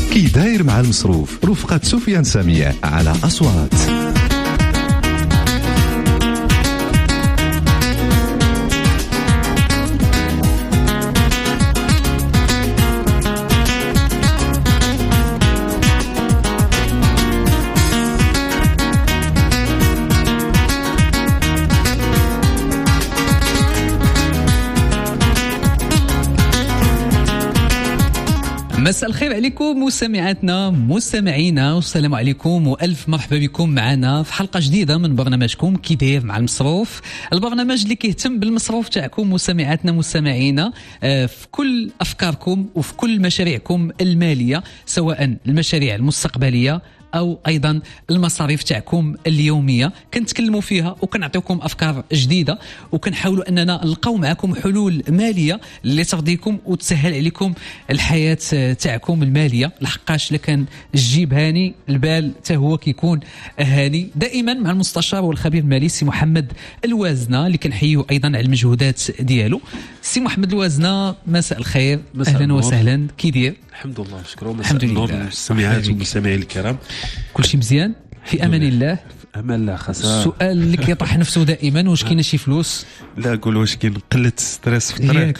كي داير مع المصروف رفقة سفيان سامية على أصوات. مساء الخير عليكم مستمعاتنا مستمعينا والسلام عليكم والف مرحبا بكم معنا في حلقه جديده من برنامجكم كي داير مع المصروف، البرنامج اللي كيهتم بالمصروف تاعكم مستمعاتنا مستمعينا في كل افكاركم وفي كل مشاريعكم الماليه، سواء المشاريع المستقبليه او ايضا المصاريف تاعكم اليوميه. كنتكلموا فيها وكنعطيكم افكار جديده وكنحاولوا اننا نلقاو معكم حلول ماليه اللي ترضيكم وتسهل عليكم الحياه تاعكم الماليه، لحقاش لكان الجيب هاني البال حتى هو كيكون هاني. دائما مع المستشار والخبير المالي سي محمد الوازنه اللي كنحييه ايضا على المجهودات ديالو. سي محمد الوازنه مساء الخير، اهلا وسهلا، كي دير؟ الحمد لله شكرا. مساء النور للمستمعات والمستمعين الكرام، كل شيء مزيان في امان الله؟ امان الله. خاصة السؤال اللي كيطرح نفسه دائما، واش كاينه شي فلوس؟ لا قول واش كاين قله ستريس في الطريق.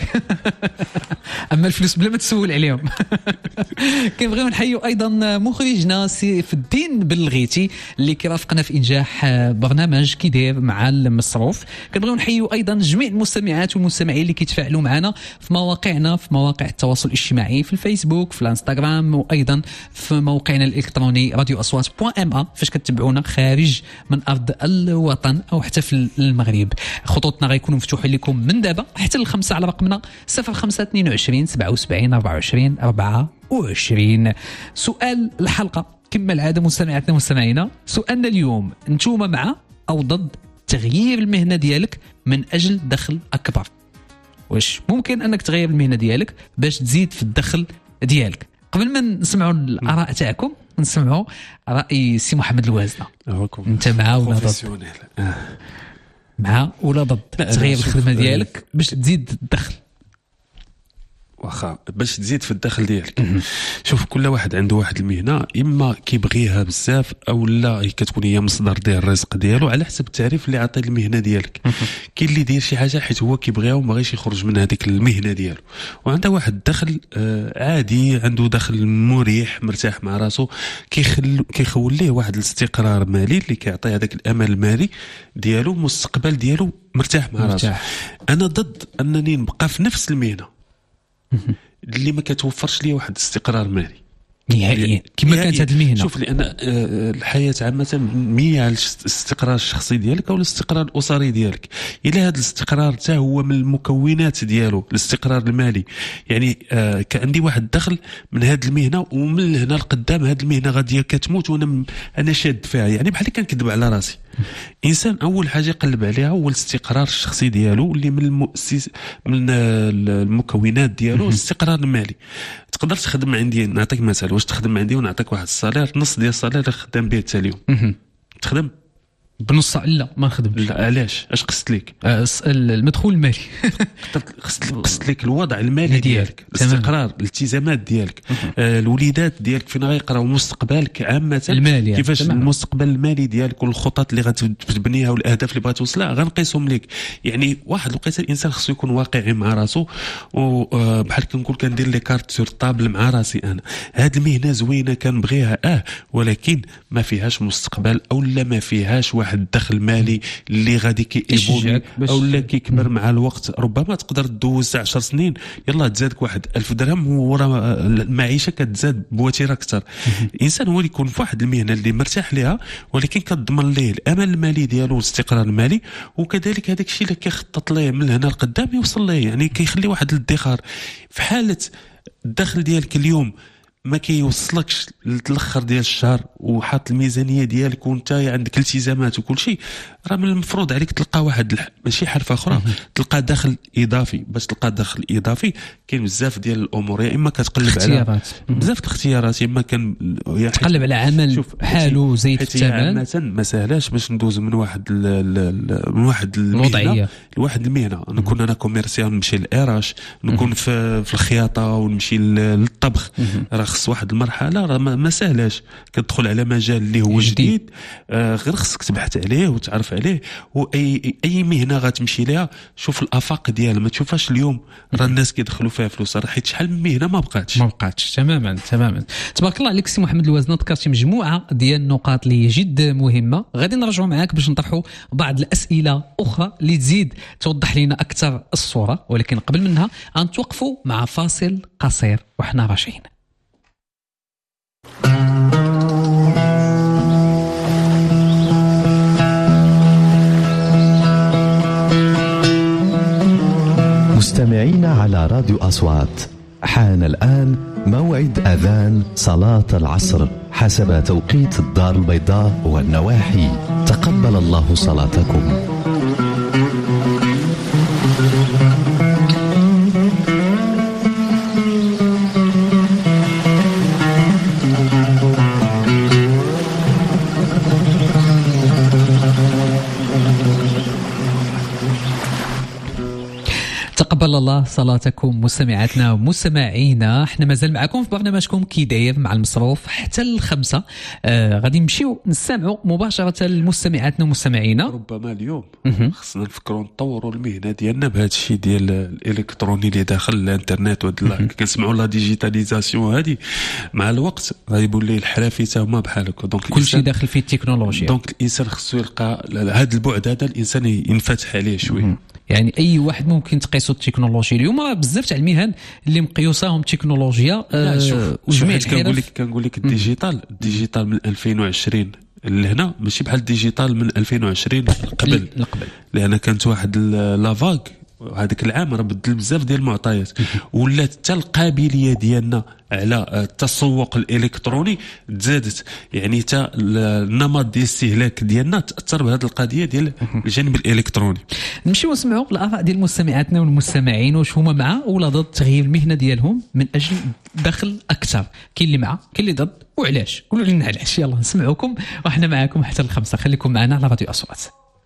اما الفلوس بلا ما تسول عليهم. كنبغيو نحيوا ايضا مخرجنا سيف الدين بالغيتي اللي كيرافقنا في انجاح برنامج كي داير مع المصروف. كنبغيو نحيوا ايضا جميع المستمعات والمستمعين اللي كيتفاعلوا معنا في مواقعنا، في مواقع التواصل الاجتماعي، في الفيسبوك، في الانستغرام، وايضا في موقعنا الالكتروني راديو اصوات.ma فاش كتبعونا خارج من ارض الوطن او حتى في المغرب. خطوطنا غيكونوا مفتوحين لكم من دابا حتى الخمسة على رقمنا 0522 77 24 24. سؤال الحلقه كما العاده مستمعاتنا مستمعينا، سؤالنا اليوم: نتوما مع او ضد تغيير المهنه ديالك من اجل دخل اكبر؟ واش ممكن انك تغير المهنه ديالك باش تزيد في الدخل ديالك؟ قبل ما نسمعوا الاراء تاعكم نسمعوا راي سي محمد الوازنه. انت مع ولا ضد؟ مع ولا ضد تغيير الخدمه ديالك باش تزيد الدخل؟ واخا باش تزيد في الدخل ديالك. شوف، كل واحد عنده واحد المهنه، اما كيبغيها بزاف او لا كتكون هي مصدر ديال الرزق ديالو على حسب التعريف اللي عطى المهنه ديالك. كاين اللي يدير شي حاجه حيت هو كيبغيها وما غيش يخرج من هذيك المهنه ديالو، وعنده واحد الدخل عادي، عنده دخل مريح مرتاح مع راسو، كيخول ليه واحد الاستقرار مالي اللي كيعطي هذاك الامان المالي ديالو، المستقبل ديالو مرتاح مع راسو. انا ضد انني نبقى في نفس المهنه اللي ما كتوفرش لي واحد الاستقرار مالي نهائيا كما كانت هذه المهنه. شوف، لان الحياه عامه مية على الاستقرار الشخصي ديالك او الاستقرار الاسري ديالك. الا هذا الاستقرار حتى هو من المكونات ديالو الاستقرار المالي، يعني كعندي واحد الدخل من هذه المهنه ومن هنا لقدام هذه المهنه غاديه كتموت وانا شاد فيها، يعني بحال كنكذب على راسي. انسان اول حاجه يقلب عليها هو الاستقرار الشخصي ديالو اللي من المكونات ديالو الاستقرار المالي. تقدر تخدم عندي، نعطيك مثال، واش تخدم عندي ونعطيك واحد الصالير، نص ديال الصالير اللي خدام به حتى اليوم تخدم بنص؟ لا ما نخدمش. لا علاش؟ اش قصت لك؟ المدخول المالي. قصت لك الوضع المالي ديالك، الاستقرار، الالتزامات ديالك، الوليدات ديالك فين غيقراو، مستقبلك عامه المالي، كيفاش المستقبل المالي ديالك والخطط اللي غتبنيها والاهداف اللي بغات توصلها غنقيسهم لك. يعني واحد الوقيته الانسان خصو يكون واقعي مع راسو، وبحال كنقول كندير لي كارت سور طابل مع راسي. انا هاد المهنه زوينه كنبغيها ولكن ما فيهاش مستقبل او لا ما فيهاش واحد الدخل مالي اللي غادي كيبولي او لا كيكبر مع الوقت. ربما تقدر تدوز 10 سنين يلا تزادك واحد 1000 درهم ورا المعيشه كتزاد بوتيره اكثر. الانسان هو اللي يكون في واحد المهنه اللي مرتاح ليها ولكن كتضمن ليه الامان المالي ديالو والاستقرار المالي، وكذلك هذاك الشيء اللي كيخطط ليه من هنا لقدام يوصل ليه، يعني كيخلي واحد الادخار. في حاله الدخل ديالك اليوم ما كيوصلكش للاخر ديال الشهر وحاط الميزانيه ديالك وانت عندك التزامات وكل شيء، راه من المفروض عليك تلقى واحد ماشي حرفه اخرى، تلقى دخل اضافي. باش تلقى دخل اضافي كاين بزاف ديال الامور، يا اما كتقلب على بزاف الاختيارات، يا اما كان تقلب على عمل حاله زيد الثمن. عامه ما سهلاش باش ندوز من واحد الوضعيه لواحد المهنه. نكون انا كوميرسيال نمشي للاراش، نكون في الخياطه ونمشي للطبخ، راه خص واحد المرحله راه ما سهلاش، كتدخل على مجال اللي هو جديد، غير خصك تبحث عليه وتعرف عليه. واي مهنه غتمشي ليها شوف الافاق ديالها، ما تشوفهاش اليوم راه الناس كيدخلوا فيها فلوس، راه حيت شحال من مهنه ما بقاتش. تماما. تبارك الله عليك سي محمد الوازنه، ذكرتي مجموعه ديال النقاط اللي جد مهمه. غادي نرجعوا معاك باش نطرحوا بعض الاسئله اخرى اللي تزيد توضح لنا اكثر الصوره، ولكن قبل منها غنتوقفوا مع فاصل قصير وحنا راجعين. مستمعين على راديو أصوات، حان الآن موعد أذان صلاة العصر حسب توقيت الدار البيضاء والنواحي. تقبل الله صلاتكم. تقبل الله صلاتكم مستمعاتنا ومستمعينا. احنا مازال معكم في برنامجكم كي داير مع المصروف حتى 5. غادي نمشيو نستمعوا مباشره لمستمعاتنا ومستمعينا. ربما اليوم خصنا نفكروا نطوروا المهنه ديالنا بهذا الشيء ديال الالكتروني اللي داخل الانترنت كنسمعوا لا ديجيتاليزاسيون هذه. مع الوقت غيولي الحرفي حتى هما بحالك، دونك كل شيء داخل فيه التكنولوجيا. دونك الانسان خصو يلقى هذا البعد هذا، الانسان ينفتح عليه شويه. يعني اي واحد ممكن تقيسوا التكنولوجيا اليوم. راه بزاف تاع المهن اللي مقيوساهم تكنولوجيا. وجميع كنقول لك الديجيتال من 2020 لهنا ماشي بحال الديجيتال من 2020 قبل. لان كانت واحد لافاغ هذاك العام راه بدل بزاف ديال المعطيات، ولات حتى القابليه ديالنا على التسوق الالكتروني تزادت. يعني حتى النمط ديال الاستهلاك ديالنا تاثر بهذه القضيه ديال الجانب الالكتروني. نمشيو نسمعوا الاراء ديال مستمعاتنا والمستمعين، واش هما مع ولا ضد تغيير المهنه ديالهم من اجل دخل اكثر. كاين اللي مع، كاين اللي ضد، وعلاش؟ قولوا لنا علاش. يلا نسمعوكم وحنا معاكم حتى 5. خليكم معنا على راديو اصوات.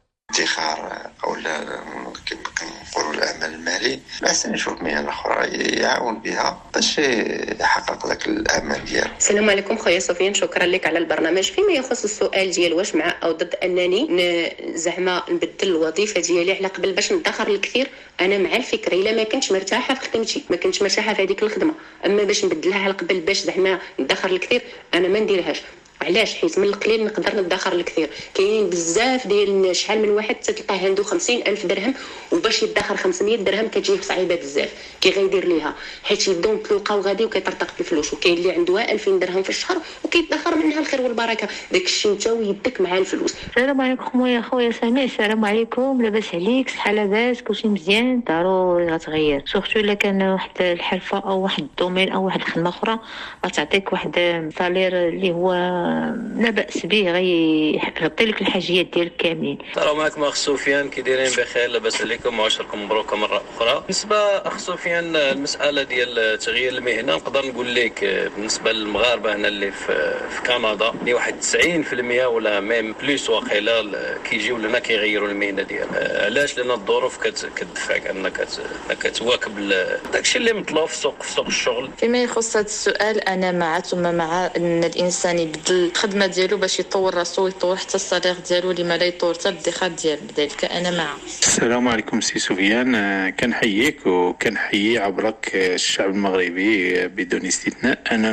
ادخار او كما كنقولوا العمل المالي احسن نشوف مهنه اخرى يعاون بها باش يحقق ذاك الامل ديالو. السلام عليكم خويا سفيان، شكرا لك على البرنامج. فيما يخص السؤال ديال واش مع او ضد انني زعما نبدل الوظيفه ديالي على قبل باش ندخر الكثير، انا مع الفكره. الا ما كنتش مرتاحه في خدمتي، ما كنتش مرتاحه في هذيك الخدمه، اما باش نبدلها على قبل باش زعما ندخر الكثير انا ما نديرهاش. علاش؟ حيت من القليل نقدر ندخر الكثير. كاين بزاف ديال شحال من واحد تلقاه عنده 50,000 درهم وباش يدخر 500 درهم كتجيه صعيبه بزاف. كي غيدير ليها حيت يدون تلقاو غادي وكيطرطق في الفلوس. وكاين اللي عنده 2000 درهم في الشهر وكيدخر منها الخير والبركه. داك الشيء انت ويدك مع الفلوس. السلام عليكم خويا سامي. السلام عليكم، لاباس عليك؟ شحال لاباس؟ كلشي مزيان؟ ضروري غتغير، سورتو الا كان واحد الحرفه او واحد الدومين او واحد الخدمه اخرى غتعطيك واحد سالير اللي هو لا بأس به، غيغطي لك الحاجيات ديالك كاملين. السلام عليكم اخ سفيان، كي دايرين؟ بخير، لاباس عليكم وعشركم مبروك مره اخرى. بالنسبه اخ سفيان المساله ديال تغيير المهنه، نقدر نقول لك بالنسبه للمغاربه هنا اللي في كندا اللي واحد 90% ولا ميم بليس واقيلا كيجيو لنا كيغيروا المهنه ديالهم. علاش؟ لان الظروف كتدفعك انك كتواكب داكشي اللي مطلوب في سوق الشغل. فيما يخص هذا السؤال انا مع ثم مع ان الانسان يبدل الخدمه ديالو باش يطور راسو ويطور حتى الصالير ديالو لما لا يطور حتى الادخار ديالو. لذلك انا مع. السلام عليكم سي سفيان، كنحييك وكنحيي عبرك الشعب المغربي بدون استثناء. انا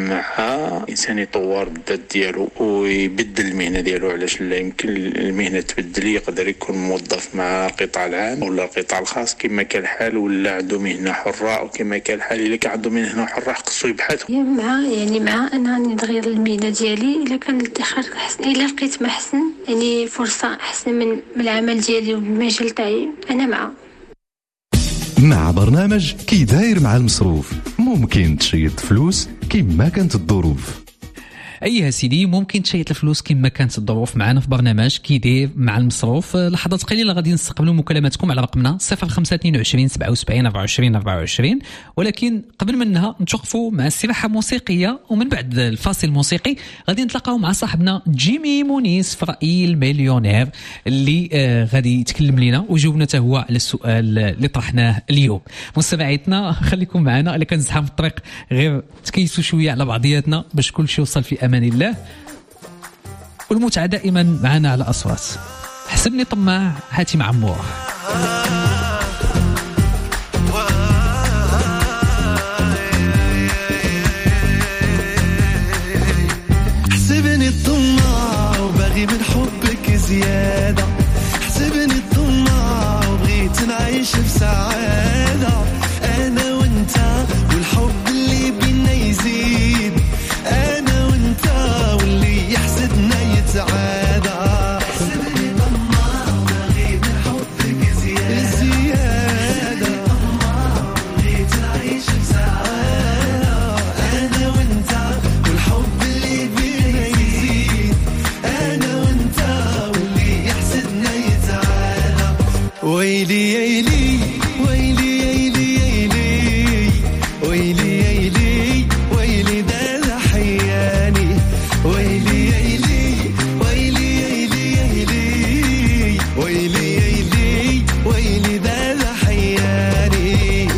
مع انسان يطور الذات ديالو ويبدل المهنه ديالو. علاش لا؟ يمكن المهنه تبدل، يقدر يكون موظف مع القطاع العام ولا القطاع الخاص كما كان الحال، ولا عنده مهنه حره، او كما كان الحال الا كان عنده مهنه حره خصو يبحث. مع انني نغير المهنه ديالي الا كان الادخار احسن، الا لقيت ما احسن يعني فرصه احسن من العمل ديالي والمجال تاعي انا مع برنامج كي داير مع المصروف. ممكن تشيد فلوس كما كانت الظروف. ايها سيدي ممكن تشيط الفلوس كما كانت الظروف معنا في برنامج كيدير مع المصروف. لحظات قليله غادي نستقبلوا مكالماتكم على رقمنا 0522 77 24 24. ولكن قبل منها نتوقفوا مع استراحه موسيقيه، ومن بعد الفاصل الموسيقي غادي نتلاقاو مع صاحبنا جيمي مونيس في رأي المليونير اللي غادي يتكلم لنا وجاوبنا هو على السؤال اللي طرحناه اليوم. مستمعيتنا خليكم معنا، اللي كان زحام في الطريق غير تكيسوا شويه على بعضياتنا باش كل شيء يوصل في امان الله. والمتعه دائما معنا على اصوات. حسبني طماع هاتي مع عمور. حسبني الطماع وباغي من حبك زياده، حسبني الطماع وبغيت نعيش بسعاده، انا وانت والحب اللي بينا يزيد، انا وانت واللي يحسدنا يتعادى. حسبني طماع وباغي من حبك زياده، بغيت نعيش بسعاده، انا وانت والحب اللي بينا يزيد، انا وانت واللي يحسدنا يتعادى. ويلي يلي ويلي يلي يلي ويلي يلي ويلي ده حياني، ويلي يلي ويلي يلي يلي ويلي يلي ويلي ده حياني.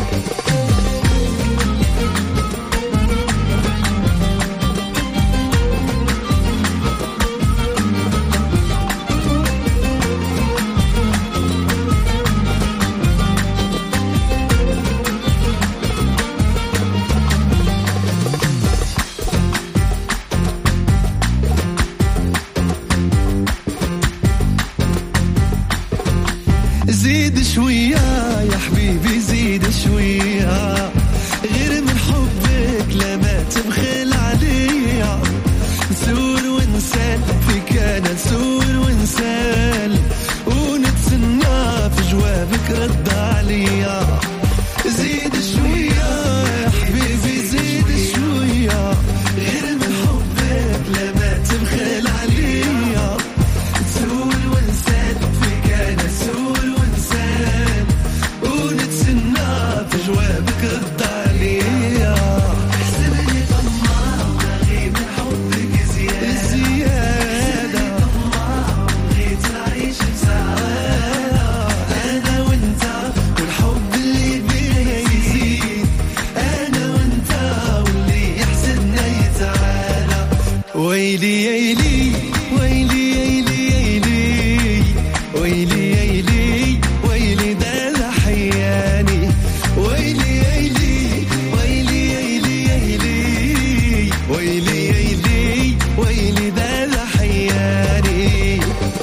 زيد شوية يا حبيبي زيد شوية، غير من حبك لما تبخل عليا، نسول ونسال فيك أنا نسول ونسال، ونتسنى في جوابك رد عليا. زيد شوية يا حبيبي زيد شوية، غير من حبك لما تبخل عليا، نسول ونسال فيك أنا نسول ونسال، ونتسنى في جوابك رد عليا. حسبني طماع وباغي من حبك زيادة، بغيت نعيش بسعادة، أنا وأنت والحب اللي بينا يزيد، أنا وأنت واللي يحسدنا يتعالى. ويلي يلي ويلي يلي يلي ويلي يلي ويلي ده حياني، ويلي يلي ويلي يلي يلي ويلي يلي ويلي ده حياني.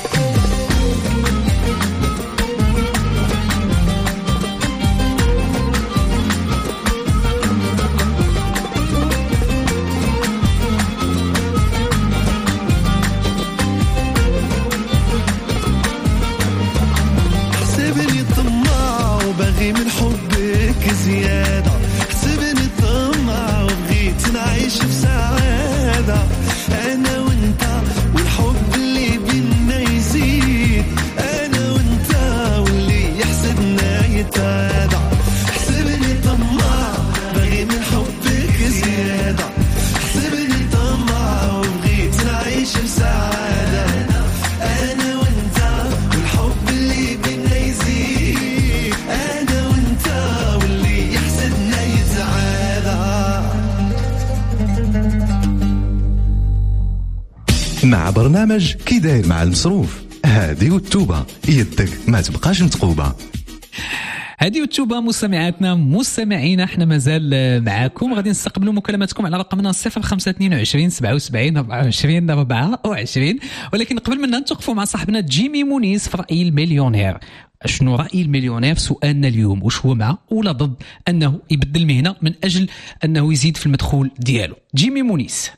حسبني طماع وبغي من حبك زيادة، حسبني طماع وبغيت نعيش بسعادة، أنا وأنت والحب اللي بينا يزيد، أنا وأنت واللي يحسدنا يتعادى. حسبني طماع بغي من حبك زيادة، حسبني طماع وبغيت نعيش بسعادة، أنا وأنت والحب اللي بينا يزيد، أنا وأنت واللي يحسدنا يتعادى. مع برنامج كي داير مع المصروف، هادي والتوبة يدك ما تبقاش متقوبة. هذه والتوبة مستمعاتنا مستمعينا، احنا مازال معاكم، غادي نستقبلوا مكالماتكم على رقمنا 0522 77 24 24. ولكن قبل ما نتوقفوا مع صاحبنا جيمي مونيس في رأي المليونير. شنو رأي المليونير في سؤالنا اليوم؟ واش هو مع ولا ضد أنه يبدل المهنة من أجل أنه يزيد في المدخول ديالو؟ جيمي مونيس.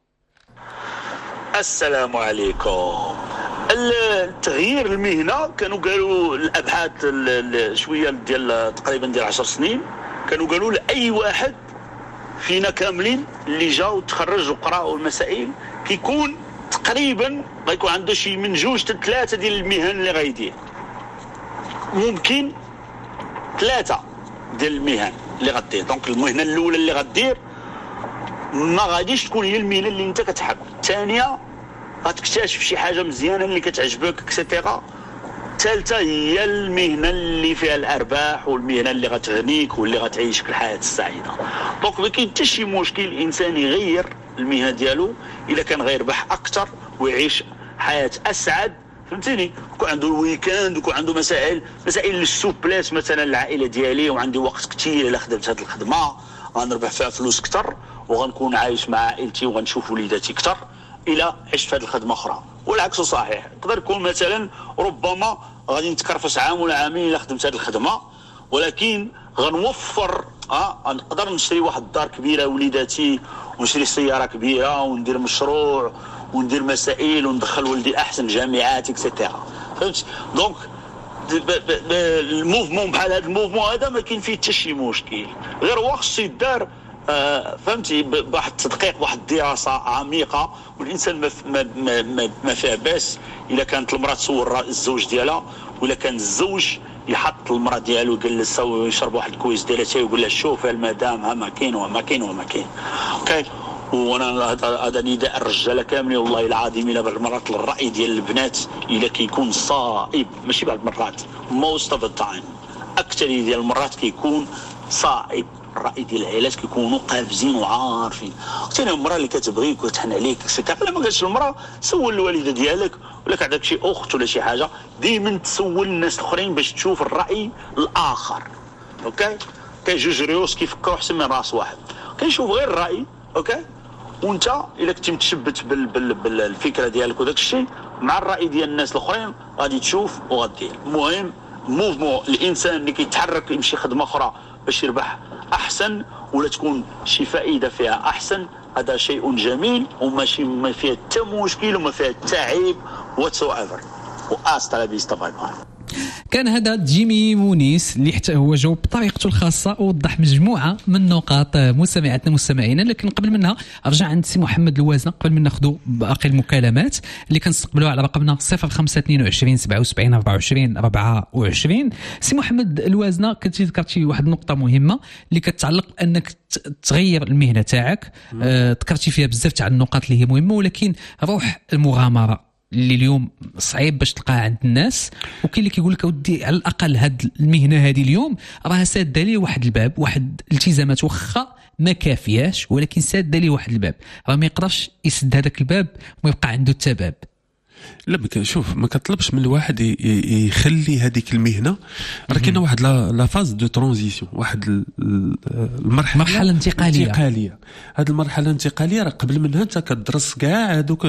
السلام عليكم. التغيير المهنه كانوا قالوا الابحاث شويه ديال تقريبا ديال 10 سنين كانوا قالوا لاي واحد فينا كاملين اللي جاو تخرج وقراوا المسائل كيكون تقريبا غيكون عنده شي من 2 حتى 3 ديال المهن اللي غيدير، ممكن 3 ديال المهن اللي غدير. دونك المهنه الاولى اللي غدير ما غاديش تكون هي المهنه اللي انت كتحب، الثانيه غتكتشف شي حاجه مزيانه اللي كتعجبك اكسيتيرا، الثالثه هي المهنه اللي فيها الارباح والمهنه اللي غتغنيك واللي غتعيشك الحياه السعيده. دونك ما كاين حتى شي مشكل الانسان يغير المهنه ديالو الا كان غيربح اكثر ويعيش حياه اسعد، فهمتيني؟ يكون عنده الويكاند ويكون عنده مسائل للسوبلاس مثلا العائله ديالي، وعندي وقت كثير الا خدمت هذه الخدمه غنربح فيها فلوس اكثر وغنكون عايش مع عائلتي وغنشوف وليداتي اكثر الا عشت في هذه الخدمه اخرى. والعكس صحيح، يقدر يكون مثلا ربما غادي نتكرفس عام ولا عامين الا خدمت هذه الخدمه، ولكن غنوفر نقدر نشري واحد الدار كبيره وليداتي ونشري سياره كبيره وندير مشروع وندير مسائل وندخل ولدي احسن جامعات اكسيتيرا، فهمت؟ دونك الموفمون بحال هذا الموفمون هذا ما كاين فيه حتى شي مشكل، غير هو خصو يدار فهمتي بواحد التدقيق، واحد الدراسه عميقه، والانسان ما فيها باس الا كانت المراه تصور الزوج ديالها، ولا كان الزوج يحط المراه ديالو يجلسها ويشرب واحد الكويس ديال الشاي ويقول لها شوف المدام ها ما كاين وما كاين وما كاين. اوكي، وانا هذا نداء الرجاله كاملين والله العظيم الى بعض المرات الراي ديال البنات الا كيكون صائب، ماشي بعض المرات most of the time، اكثر ديال المرات كيكون صائب. الراي ديال العائلات كيكونوا قافزين وعارفين. حتى المراه اللي كتبغيك وتحن عليك الا ما قالتش المراه سول الوالده ديالك ولا كان عندك شي اخت ولا شي حاجه، ديما تسول الناس الاخرين باش تشوف الراي الاخر. اوكي، كاين جوج ريوس كيفكروا احسن من راس واحد، كيشوف غير الراي. اوكي، وانت الا كنتي متشبت بالفكره ديالك وداك الشيء مع الراي ديال الناس الاخرين غادي تشوف وغادير. المهم موفمون الانسان اللي كيتحرك يمشي خدمه اخرى باش يربح احسن ولا تكون شي فائده فيها احسن، هذا شيء جميل وماشي ما فيه حتى مشكل وما فيه حتى عيب whatsoever. واستلا بيستا باي باي. كان هذا جيمي مونيس اللي حتى هو جاوب بطريقته الخاصه ووضح مجموعه من نقاط مستمعاتنا مستمعينا. لكن قبل منها ارجع عند سي محمد الوازنه قبل من ناخذوا باقي المكالمات اللي كنستقبلوها على رقمنا 0522 77 24 24. سي محمد الوازنه كنتي ذكرتي واحد النقطه مهمه اللي كتعلق انك تغير المهنه تاعك، ذكرتي فيها بزاف تاع النقاط اللي هي مهمه، ولكن روح المغامره اللي اليوم صعيب باش تلقاها عند الناس، وكاين اللي كيقول لك اودي على الاقل هاد المهنه هذه اليوم راها ساده لي واحد الباب، واحد الالتزامات واخا ما كافياش ولكن ساده لي واحد الباب، راه ما يقدرش يسد هذاك الباب ويبقى عنده حتى باب. لا شوف ما كطلبش من الواحد يخلي هذيك المهنه، راه كاينه واحد لا فاز دو ترانزيسيون، واحد مرحله انتقاليه. هذه المرحله الانتقاليه راه قبل منها انت كتدرس كاع هذوك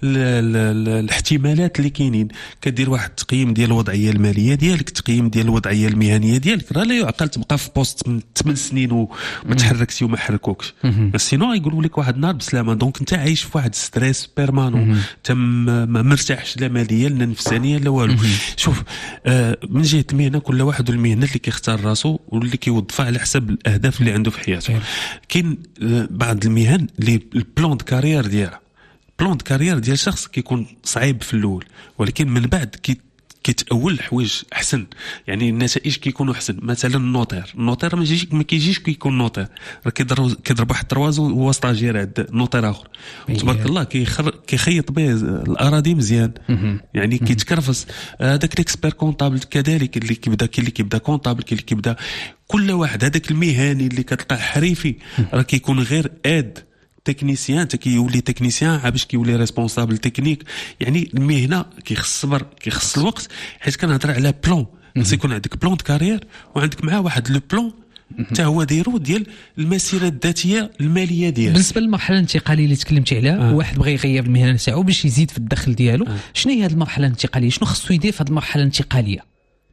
الاحتمالات اللي كاينين، كدير واحد التقييم ديال الوضعيه الماليه ديالك، تقييم ديال الوضعيه المهنيه ديالك. راه لا يعقل تبقى في بوست من 8 سنين وما تحركش وما حركوكش، بس سينو يقولوا لك واحد النهار بسلامه. دونك انت عايش في واحد ستريس بيرمانون، ما مرتاحش لا ماليا لا نفسانيا لا والو. شوف من جهه المهنه كل واحد والمهنه اللي كيختار راسو واللي كيوظفها على حسب الاهداف اللي عنده في حياته. كاين بعض المهن اللي البلان دو كارير ديالها، بلان دو كارير ديال شخص كيكون صعيب في الاول، ولكن من بعد كيتأول الحوايج احسن، يعني النتائج كيكونوا احسن. مثلا النوطير ما كيجيش كيكون نوطير، راه كيضرب واحد التروازو هو ستاجير عند نوطير اخر تبارك الله كيخيط به الاراضي مزيان، يعني كيتكرفس. هذاك الاكسبير كونطابل كذلك اللي كيبدا كونطابل، اللي كيبدا كل واحد هذاك المهني اللي كتلقاه حريفي راه كيكون غير تكنيسيان، كيولي تكنيسيان باش كيولي ريسبونسابل تكنيك. يعني المهنه كيخص الصبر، كيخص الوقت، حيت كنهضر على بلان. خص يكون عندك بلان كارير وعندك معاه واحد لو بلان حتى هو دايرو ديال المسيره الذاتيه الماليه ديالك. بالنسبه للمرحله الانتقاليه اللي تكلمتي عليها، واحد بغى يغير المهنه تاعو باش يزيد في الدخل ديالو، شنو هي هذه المرحله الانتقاليه؟ شنو خصو يدير في هذه المرحله الانتقاليه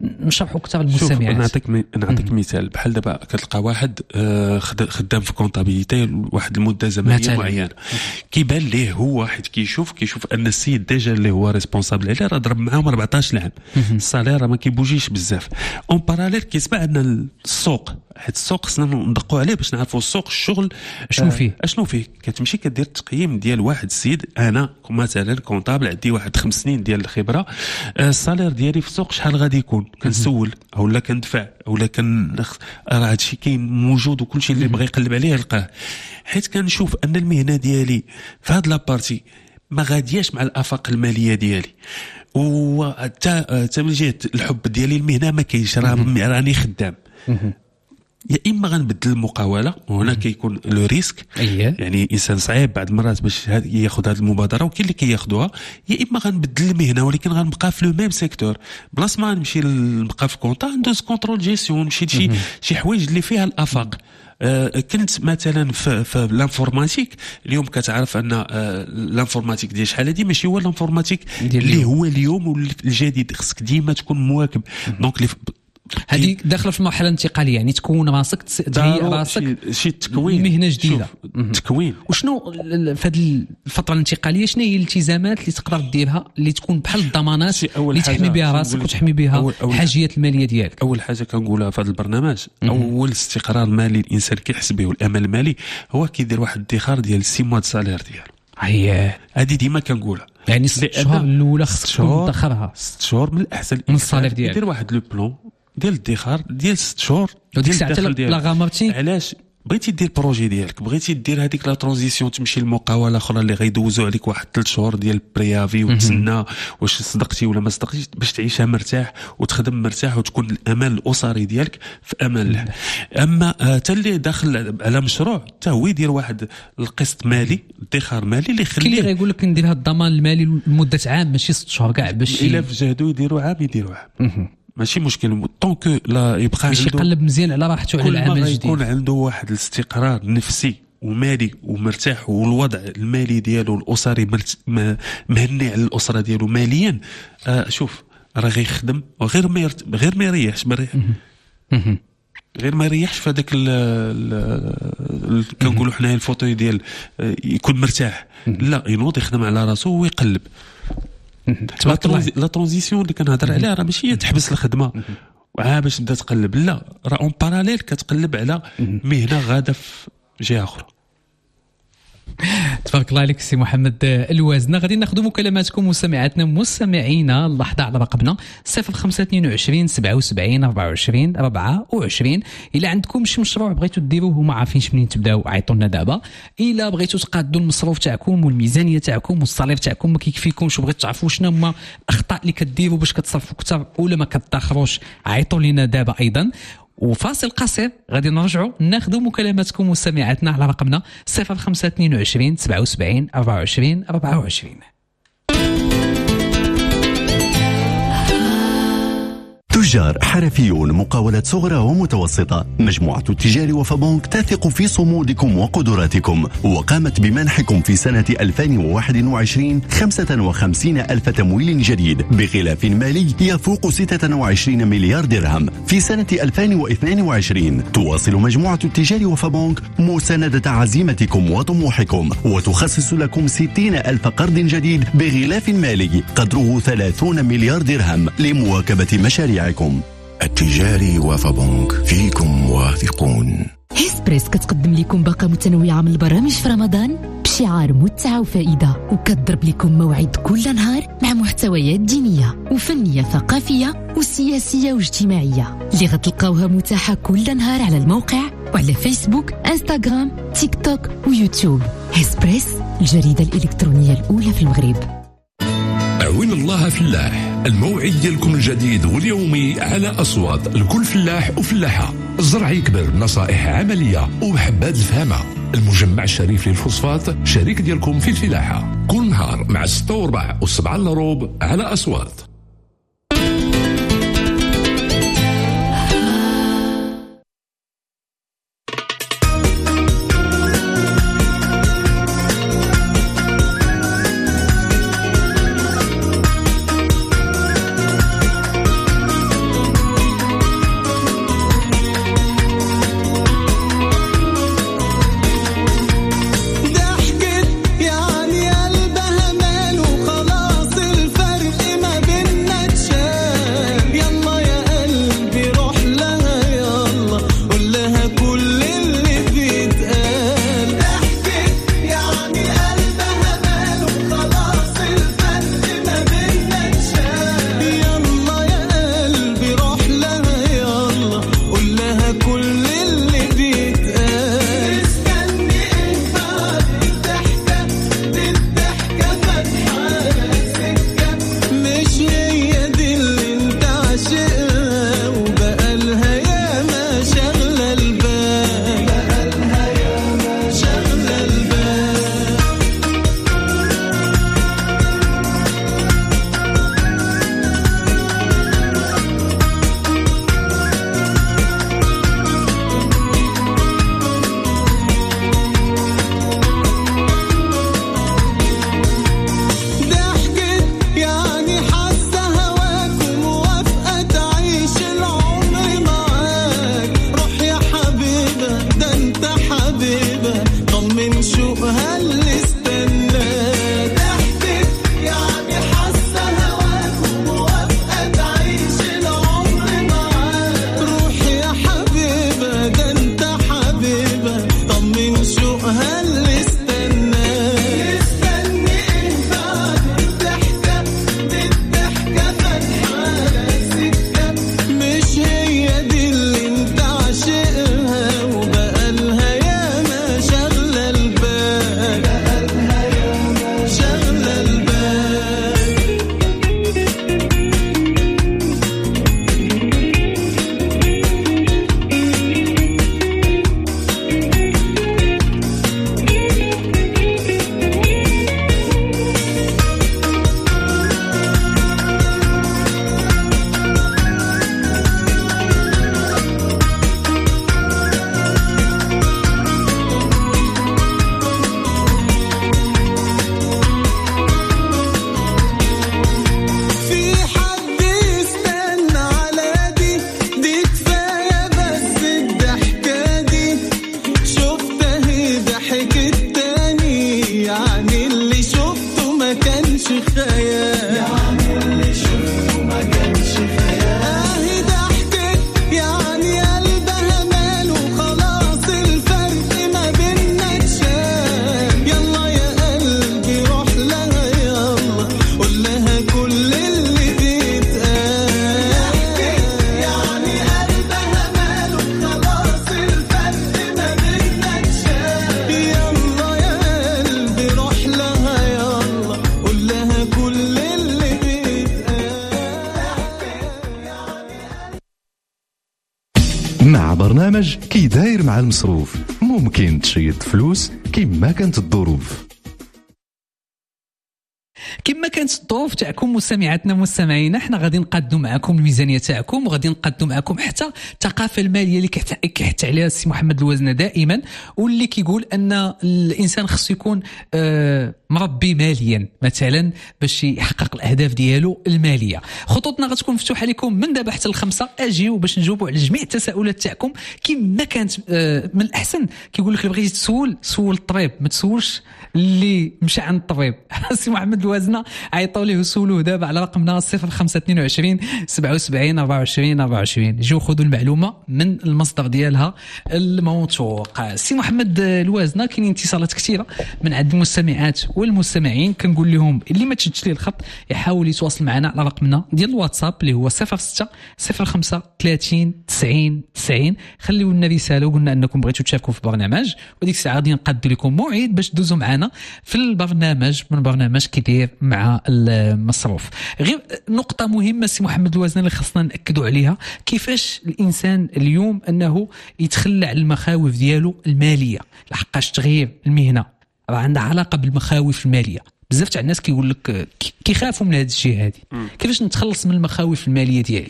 نشرحوا اكثر للمستمعين. نعطيك مثال بحال دابا كتلقى واحد خدام في كونطابيليتي واحد المده زمنيه معينه، كيبان ليه هو واحد كيشوف ان السيد ديجا اللي هو ريسبونسابل عليه راه ضرب معاهم 14 عام، الصالير ما كيبوجيش بزاف. اون باراليل كيسمع ان السوق، حيت السوق خصنا ندقوا عليه باش نعرفوا السوق الشغل اشنو فيه. كتمشي كدير التقييم ديال واحد السيد، انا مثلا كونطابل عندي واحد 5 سنين ديال الخبره، الصالير ديالي في السوق شحال غادي يكون؟ كنسول اولا كندفع اولا راه هادشي كاين موجود وكل شيء اللي بغى يقلب عليه يلقاه، حيت كنشوف ان المهنه ديالي في هاد لابارتي ما غادياش مع الافاق الماليه ديالي، وحتى من جهه الحب ديالي المهنه ما كاينش، راني خدام. يا اما غنبدل المقاوله، وهنا كيكون لو ريسك، يعني انسان صعيب بعض المرات باش ياخذ هذه المبادره، وكاين اللي كياخذوها. يا اما غنبدل المهنه ولكن غنبقى في لو ميم سيكتور، بلاص ما نمشي نبقى في كونطا ندوز كونترول جيستيون، نمشي شي حوايج اللي فيها الافاق. كنت مثلا في الانفورماتيك، اليوم كتعرف ان الانفورماتيك ديال شحال هادي ماشي هو الانفورماتيك اللي هو اليوم والجديد، خصك ديما تكون مواكب. دونك هذه داخله في المرحله الانتقاليه، يعني تكون راسك تغير راسك شي تكوين مهنه جديده. تكوين. وشنو في هذه الفتره الانتقاليه شنو هي الالتزامات اللي تقدر ديرها اللي تكون بحال الضمانات اللي تحمي بها راسك وتحمي بها الحاجيات الماليه ديالك؟ اول حاجه كنقولها في هذا البرنامج، اول استقرار مالي الانسان كيحس به والامان المالي هو كيدير واحد الادخار ديال 6 موا السالير ديالو. هذه ديما كنقولها، يعني 6 شهور الاولى خصك تدخرها 6 شهور من الاحسن من الصالير ديالك، دير واحد لو بلون ديال الادخار ديال 6 شهور ديك الساعه لا غامرتي. علاش بغيتي دير بروجي ديالك، بغيتي دير هذيك لا ترانزيسيون، تمشي لمقاوله اخرى اللي غيدوزوا عليك واحد 3 شهور ديال بريافي، وتسنى واش صدقتي ولا ما صدقتيش باش تعيشها مرتاح وتخدم مرتاح وتكون الامان الاسري ديالك في امان الله. اما حتى اللي داخل على مشروع حتى هو يدير واحد القسط مالي، ادخار مالي اللي يخليه. كاين اللي غيقول لك ندير هذا الضمان المالي لمده عام ماشي 6 شهور كاع، باش الا فجهدوا يديروا عام ماشي مشكل، طونك لا يبقى باش يقلب مزيان على راحته على العمل الجديد، يكون عنده واحد الاستقرار نفسي ومالي ومرتاح، والوضع المالي ديالو الاسري مهني على الاسره ديالو ماليا. شوف راه غيخدم وغير ما يريحش غير ما يريحش في هذاك كنقولوا حنايا الفوتوي ديال يكون مرتاح، لا ينوض يخدم على راسو ويقلب. لا ترانزيسيون اللي كنهضر عليها راه ماشي تحبس الخدمه باش تبدا تقلب، لا راه اون باراليل كتقلب على مهنه غاده في جهه اخرى. تبارك الله عليك سي محمد الوازنه. غادي ناخذوا مكالماتكم مستمعاتنا مستمعينا اللحظه على رقمنا 0522 77 24 24. الا عندكم شي مشروع بغيتوا ديروه وما عارفينش منين تبداو عيطوا لنا دابا. الا بغيتوا تقادوا المصروف تاعكم والميزانيه تاعكم والصالير تاعكم ما كيكفيكمش وبغيتوا تعرفوا شنو هما الاخطاء اللي كديروا باش كتصرفوا اكثر ولا ما كتدخروش، عيطوا لنا دابا ايضا. وفاصل قصير غادي نرجعوا ناخذوا مكالماتكم مستمعاتنا على رقمنا 0522 77 24 24. تجار حرفيون، مقاولات صغرى ومتوسطة. مجموعة التجار وفبنك تثق في صمودكم وقدراتكم، وقامت بمنحكم في سنة 2021 55 ألف تمويل جديد بغلاف مالي يفوق 26 مليار درهم. في سنة 2022 تواصل مجموعة التجار وفبنك مساندة عزيمتكم وطموحكم، وتخصص لكم 60 ألف قرض جديد بغلاف مالي قدره 30 مليار درهم لمواكبة مشاريعكم. التجاري وفبنك فيكم واثقون. هيسبريس كتقدم لكم باقة متنوعة من البرامج في رمضان بشعار متعة وفائدة، وكتضرب لكم موعد كل نهار مع محتويات دينية وفنية ثقافية وسياسية واجتماعية اللي غتلقاوها متاحة كل نهار على الموقع وعلى فيسبوك، انستغرام، تيك توك ويوتيوب. هيسبريس، الجريدة الإلكترونية الأولى في المغرب. عوين الله فلاح، الموعد ديالكم الجديد واليومي على أصوات لكل فلاح وفلاحة. الزرع يكبر، نصائح عملية وحبات الفهامة. المجمع الشريف للفوسفات شريك ديالكم في الفلاحة، كل نهار مع 6:15 و7:15 على أصوات. برنامج كي داير مع المصروف. ممكن تشيد فلوس كما كانت الظروف. كما كانت الظروف تاعكم مستمعاتنا مستمعينا، حنا غادي نقادوا معكم الميزانيه تاعكم، وغادي نقادوا معكم حتى الثقافه الماليه اللي كيحث عليها السي محمد الوازنه دائما، واللي كيقول ان الانسان خصو يكون مربي ماليا مثلا باش يحقق الاهداف ديالو الماليه. خطوطنا غتكون مفتوحه لكم من دابا حتى ل5، اجيو باش نجاوبوا على جميع التساؤلات تاعكم كما كانت. من الاحسن كيقول لك اللي بغيتي سول الطبيب، ما تسولش اللي مشى عند الطبيب. السي محمد الوازنه عيطوا ليه وسولوه دابا على رقمنا 0522 77 24 24. جيو خذوا المعلومه من المصدر ديالها الموثوق. السي محمد الوازنه كاين اتصالات كثيره من عند المستمعات والمستمعين، كنقول لهم اللي ما تشدش ليه الخط يحاول يتواصل معنا على رقمنا ديال الواتساب اللي هو 06 05 30 90 90. خليو لنا رساله وقلنا انكم بغيتوا تشاركوا في البرنامج، وديك الساعه غادي نقادوا لكم موعد باش تدوزوا معنا في البرنامج من برنامج كيدير مع المصروف. غير نقطه مهمه سي محمد الوازنه اللي خصنا ناكدوا عليها، كيفاش الانسان اليوم انه يتخلى على المخاوف ديالو الماليه، لحقاش تغيير المهنه راه عندها علاقه بالمخاوف الماليه. بزاف تاع الناس كيقول لك كيخافوا من هذا الشيء هذه. كيفاش نتخلص من المخاوف الماليه ديالي؟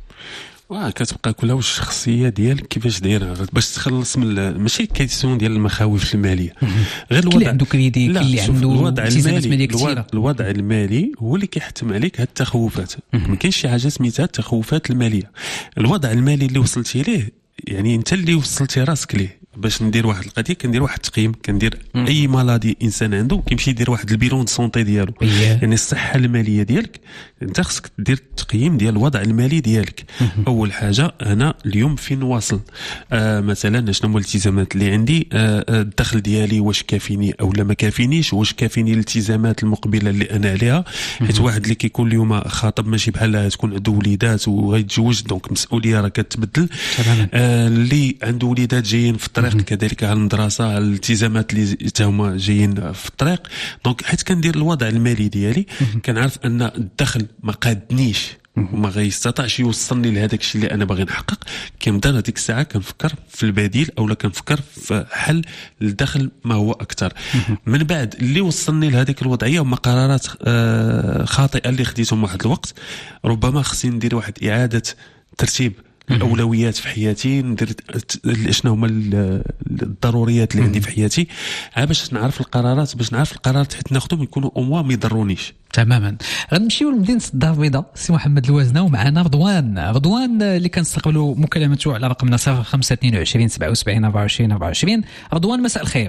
كتبقى كلها واش الشخصيه ديالك كيفاش دايره باش تخلص من ماشي كيسيون ديال المخاوف الماليه، غير الوضع اللي عنده كريدي، اللي عنده التزامات ماليه كثيره. الوضع المالي هو اللي كيحتم عليك هاد التخوفات. ما كاينش شي حاجه سميتها التخوفات الماليه. الوضع المالي اللي وصلتي ليه يعني انت اللي وصلتي راسك ليه. باش ندير واحد القضيه كندير واحد التقييم، كندير اي مرض انسان عنده كيمشي يدير واحد البيلون سونطي ديالو. يعني الصحه الماليه ديالك انت خصك دير التقييم ديال الوضع المالي ديالك. اول حاجه انا اليوم فين واصل، مثلا شنو هما الالتزامات اللي عندي، الدخل ديالي واش كافيني او لا ما كافينيش، واش كافيني الالتزامات المقبله اللي انا عليها. حيت واحد اللي كيكون اليوم خاطب ماشي بحال تكون عنده وليدات وغيتزوج، دونك المسؤوليه راه كتبدل. اللي عنده وليدات جايين في الطريق كذلك على المدرسه، على الالتزامات اللي هما جايين في الطريق. دونك حيت كندير الوضع المالي ديالي كنعرف ان الدخل ما قادنيش وما غيستطيعش يوصلني لهذاك الشيء اللي انا باغي نحقق. كنبدا هذيك الساعه كنفكر في البديل اولا كنفكر في حل الدخل ما هو اكثر. من بعد اللي وصلني لهذيك الوضعيه هما قرارات خاطئه اللي خديتهم واحد الوقت. ربما خصني ندير واحد اعاده ترتيب الأولويات في حياتي، ندير شنو هما الضروريات اللي عندي في حياتي باش نعرف القرارات حيت ناخذهم يكونوا أموا ما يضرونيش. تماما. غنمشيو لمدينه الدار البيضاء سي محمد الوازنه ومعنا رضوان اللي كنستقبلوا مكالمته على رقمنا 0522 77 24 24. رضوان مساء الخير.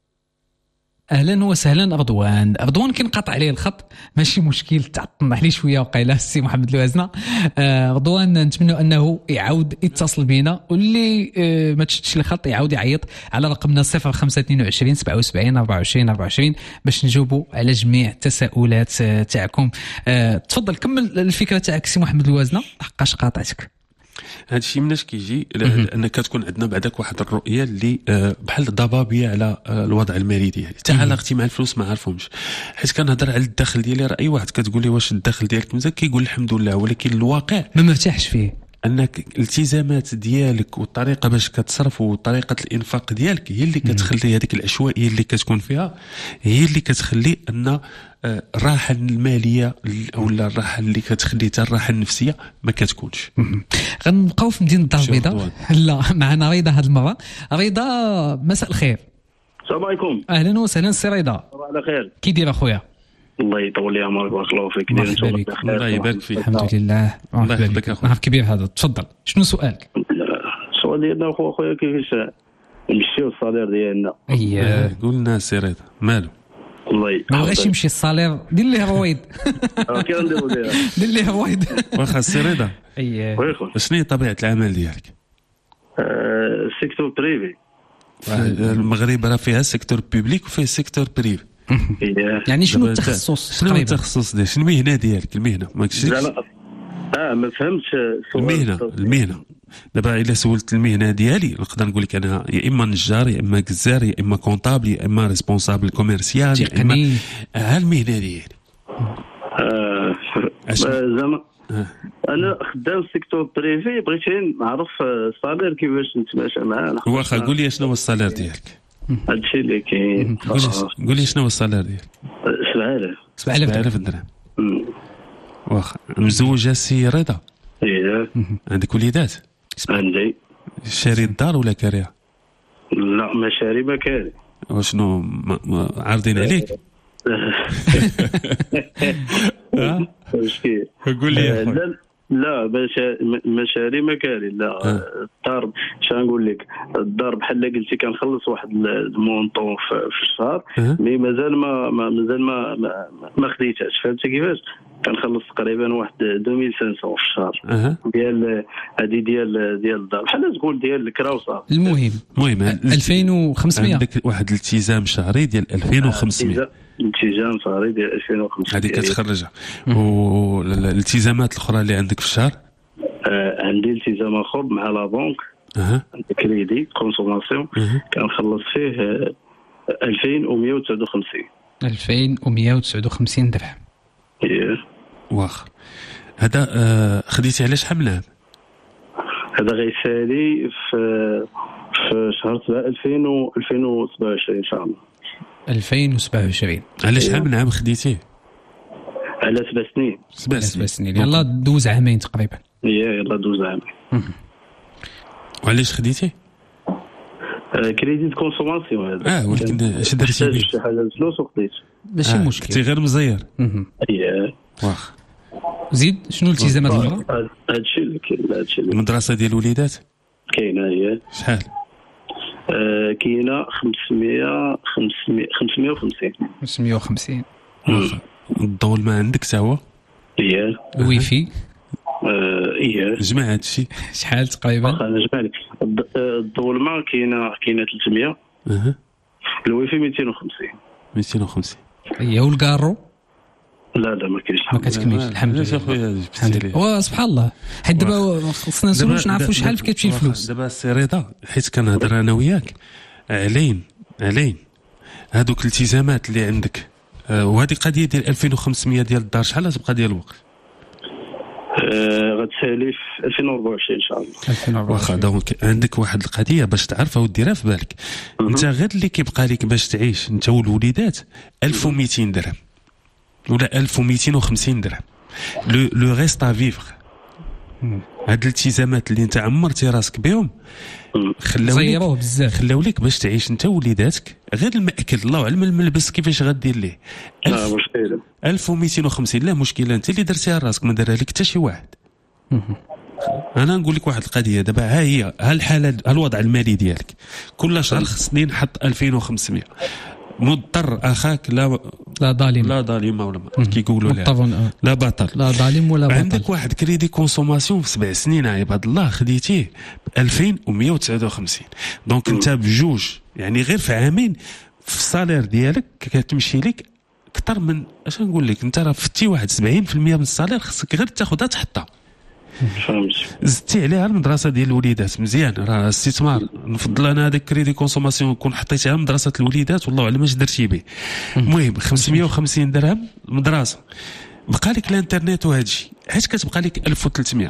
اهلا وسهلا رضوان كينقطع عليه الخط ماشي مشكل، تعطلنا عليه شويه وقيله السي محمد الوازنه. رضوان نتمنى انه يعاود يتصل بينا، واللي ما تشدش الخط يعاود يعيط على رقمنا 0522 77 24 24 باش نجاوبوا على جميع التساؤلات تاعكم. تفضل كمل الفكره تاعك سي محمد الوازنه، حقاش قاطعتك. هذا الشيء مناش كيجي انك كتكون عندنا بعدك واحد الرؤيه اللي بحال ضبابيه على الوضع المالي ديالي. حتى علاقتي مع الفلوس ما عارفهمش، حيت كنهضر على الدخل ديالي. راه اي واحد كتقول لي واش الدخل ديالك مزيان كيقول الحمد لله، ولكن الواقع ما مرتاحش فيه. انك الالتزامات ديالك والطريقه باش كتصرف وطريقه الانفاق ديالك هي اللي كتخلي هذيك العشوائيه اللي كتكون فيها هي اللي كتخلي ان الراحه الماليه ولا الراحه اللي كتخلي حتى الراحه النفسيه ما كتكونش. غنبقاو في مدينه الدار البيضاء. لا معنا رضا هذه المره. رضا مساء الخير. السلام عليكم. اهلا وسهلا سي رضا. على خير. كي دير اخويا؟ الله يطول لي عمرك وبارك الله فيك. ان شاء الله يبارك فيك. الحمد لله. الله يحفظك اخويا. عارف كبير هذا. تفضل شنو سؤالك؟ السؤال ديالنا اخويا كيفاش نمشيو الصالير ديالنا؟ قلنا سي رضا مالو والله ما بغاش يمشي الصالير دير ليه رويد. كنديروا دير ليه رويد. واخا سي رضا شنو هي طبيعه العمل ديالك؟ السيكتور بريفي. المغرب راه فيها سيكتور بوبليك وفيه سيكتور بريفي. يعني شنو التخصص؟ شنو التخصص ديالك؟ شنو المهنه ديالك؟ المهنه ما كنتش ما فهمتش المهنه دابا الا سولت المهنه ديالي نقدر نقول لك انا يا اما نجار يا اما جزار يا اما كونطابل يا اما ريسبونسابل كوميرسيال يا اما المهنه ديالي. انا خدام في السيكتور بريفي، بغيت نعرف الصالير كيفاش نتماشى معاه. واخا قول لي شنو هو الصالير ديالك؟ هادشي اللي كاين. قول لي شنو هو الصالير ديالك؟ 7000 درهم. واخا مزوجه سي رضا؟ ايه. عندك وليدات؟ عندي. شاري الدار ولا كاريها؟ لا ما شاري ما كاري. وشنو عارضين عليك؟ مشكل. قول لي. لا ما شاري ما كاري. لا الدار شنقول لك، الدار بحال قلتي كنخلص واحد المونطون في الشهر، مي مازال ما خديتهاش. فهمتي كيفاش؟ كنخلص تقريبا واحد 2500 في الشهر ديال هذه ديال الدار، بحال تقول ديال الكراوسه. المهم 2500 عندك واحد الالتزام شهري ديال 2500. التزام شهري ديال 2500 هذه كتخرجها. والالتزامات الاخرى اللي عندك في الشهر؟ عندي التزام اخر مع لا بنك. عندي كريدي كونسوماسيون كنخلص فيه 2159. 2159 درهم. واخ هذا خديتي على شحال من عام؟ هذا غيسالي في شهر 7 2027 ان شاء الله. 2027. على شحال من عام خديتيه؟ على 7 سنين. 7 سنين. يلا دوز عامين تقريبا. يلا دوز عامين. وعلاش خديتيه؟ كريديت كونسوماسيون هذا. ولكن اش درتي به؟ شي حاجه فلوس وخديت. ماشي مشكل. كنتي غير مزير. واخ زيد شنو الالتزامات الاخرى؟ هادشي اللي كاين. هادشي المدرسه ديال الوليدات كاينه. هي شحال؟ كاينه 550. الضوء ما عندك حتى هو؟ الويفي جمع هادشي شحال تقريبا؟ انا جمع لك الضوء الماء كاينه 300. الويفي 250. والكارو؟ لا ما كاينش. ما كتكملش الحمد لله. سبحان الله. حيت دابا خصنا نسولوش نعرفوا شحال كتمشي الفلوس. دابا السي رضا حيت كنهضر انا وياك علين هذوك الالتزامات اللي عندك، وهذه قضيه ديال 2500 ديال الدار شحال تبقى ديال الوقت؟ غتسالي في 2024 ان شاء الله. واخا دونك عندك واحد القضيه باش تعرفها وديرها في بالك. انت غير اللي كيبقى لك باش تعيش انت والوليدات 1200 درهم ولا 1250 درهم. لو ريست ا فيفر. هاد الالتزامات اللي انت عمرتي راسك بهم خلاو بزاف، خلاو لك باش تعيش انت ووليداتك. غير المأكل الله اعلم الملبس كيفاش غدير ليه. لا مشكل. 1250 لا مشكله، انت اللي درتيها راسك ما دارها لك حتى شي واحد. انا نقول لك واحد القضيه دابا، ها الحاله، الوضع المالي ديالك كل شهر خصني نحط 2500. مضطر اخاك لا ظالم ولا كيقولوا لا بطل. لا ظالم ولا بطل. عندك واحد كريدي كونسوماسيون في 7 سنين عباد الله خديتيه ب 2159. دونك انت بجوج يعني غير في عامين في الصالير ديالك كتمشي لك اكثر من اش نقول لك، انت راه فتي واحد 70% من الصالير خصك غير تاخذها تحطها. زدتي عليها المدرسه ديال الوليدات. مزيان، راه استثمار. نفضل انا هذاك كريدي كونسوماسيون كون حطيتها مدرسه الوليدات والله اعلم اش درتي به. المهم 550 درهم المدرسه، بقى لك الانترنت وهادشي، حيت كتبقى لك 1300.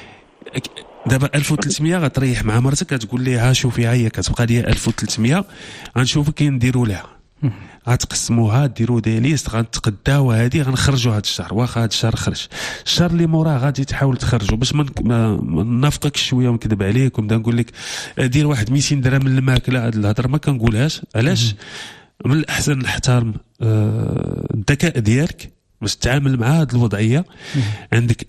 دابا 1300 غتريح مع مرتك كتقول لي ها شوفي ها هي كتبقى لي 1300 غنشوفوا كي نديروا لها، غتقسموها ديروا دي ليست غنتقداو هذه غنخرجوا هذا الشهر. واخا هذا الشهر خرج، الشهر اللي موراه غادي تحاول تخرجوا باش ما نافقك شويه ونكذب عليك ونبدا نقول لك دير واحد 200 درهم من الماكله. هذه الهضره ما كنقولهاش. علاش؟ من الاحسن نحترم الذكاء ديالك باش تتعامل مع هذه الوضعيه. عندك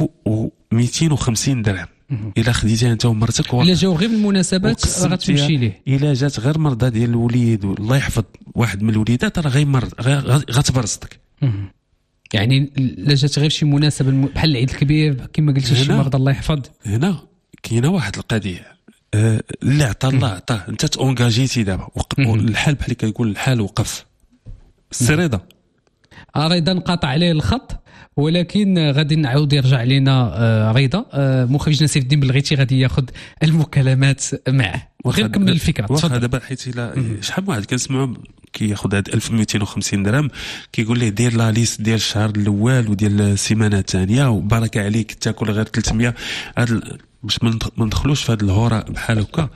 1250 درهم الا خديتيها انت ومرتك، الا جاو غير المناسبات غتمشي ليه. الا جات غير مرضى ديال الوليد والله يحفظ واحد من الوليدات راه غيمرض غتبرزتك. يعني الا جات غير شي مناسبه بحال العيد الكبير كما قلتي شي مرضى الله يحفظ. هنا كاينه واحد القضيه اللي عطى الله عطاه، انت تونجاجيتي دابا الحال بحال كيقول الحال وقف. السريده رضا نقاطع عليه الخط، ولكن غادي نعاود يرجع لنا رضا. مخرجنا سيف الدين بلغيتي غادي ياخذ المكالمات معه. غير كمل الفكره. واخا دابا حيت الا شحال من واحد كنسمعوا كياخذ هاد 1250 درهم كيقول ليه دير لا ليست ديال الشهر الاول وديال السيمانه الثانيه وبارك عليك تاكل غير 300. باش ما ندخلوش في هاد الهوره بحال هكا.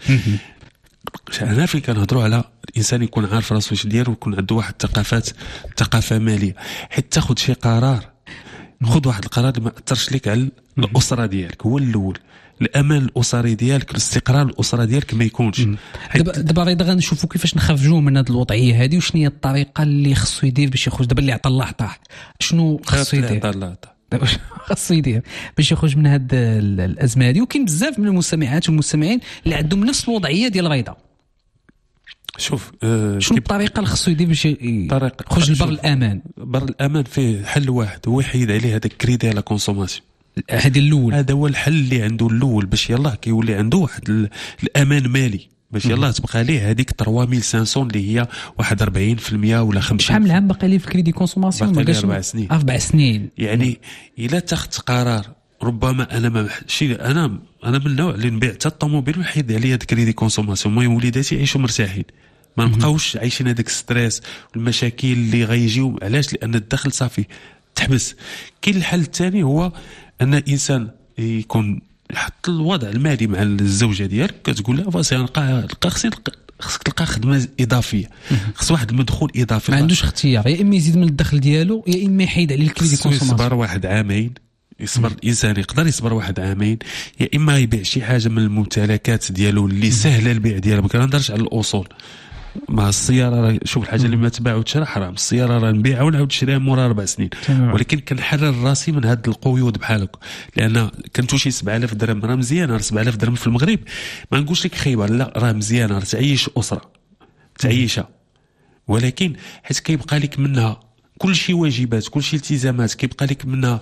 هنا فين كنهضروا على الانسان يكون عارف راسو واش داير ويكون عنده واحد ثقافه ماليه، حيت تاخذ شي قرار. خذ واحد القرار اللي ما اثرش لك على الاسره ديالك، هو الاول. الامان الاسري ديالك، الاستقرار الاسره ديالك ما يكونش. دابا رضا غنشوفوا كيفاش نخرجوا من هذه الوضعيه هذه، وشنو هي الطريقه اللي خصو يدير باش يخرج. دابا اللي عطى الله عطاه، شنو خصو يدير؟ خاصو يدير باش يخرج من هاد الازمه هذه. وكاين بزاف من المستمعات والمستمعين اللي عندهم نفس الوضعيه ديال رضا. شوف شنو الطريقه اللي خصو يدير باش يخرج لبر الامان؟ بر الامان فيه حل واحد، هو يحيد عليه هذاك الكريدي على كونسوماسيون. هذا الاول، هذا هو الحل اللي عنده الاول باش يلاه كيولي عنده واحد الامان مالي، باش يلاه تبقى ليه هذيك 3500 اللي هي واحد 40% ولا 50%. شحال من عام باقي ليه في كريدي كونسوماسيون؟ باقي 4 سنين. 4 سنين. يعني الا تاخذت قرار، ربما انا ما انا من النوع اللي نبيع حتى الطوموبيل ونحيد عليا هذاك كريدي كونسوماسيون. المهم وليداتي يعيشوا مرتاحين، ما نبقاوش عايشين هذاك الستريس والمشاكل اللي غيجيو. علاش؟ لان الدخل صافي تحبس. كاين الحل الثاني هو ان الانسان يكون يحط الوضع المالي مع الزوجه ديالك، كتقول لها فاسي خصك تلقى خدمه اضافيه، خص واحد المدخول اضافي. ما عندوش اختيار، يا اما يزيد من الدخل ديالو يا اما يحيد عليه الكريدي كونسوماسيون. يصبر واحد عامين، يصبر الانسان يقدر يصبر واحد عامين، يا اما يبيع شي حاجه من الممتلكات ديالو اللي سهله البيع ديالها. ما كنهضرش على الاصول. مع السياره، شوف الحاجه اللي ما تباع وتشرى حرام. السياره راه نبيعها ونعاود نشريها مورا 4 سنين. ولكن كنحرر راسي من هاد القيود بحال هكا، لان كنتو شي 7000 درهم راه مزيان. 7000 درهم في المغرب ما نقولش لك خايبه، لا راه مزيان، راه تعيش اسره تعيشها. ولكن حيت كيبقى لك منها كل شيء واجبات، كل شيء التزامات، كيبقى لك منها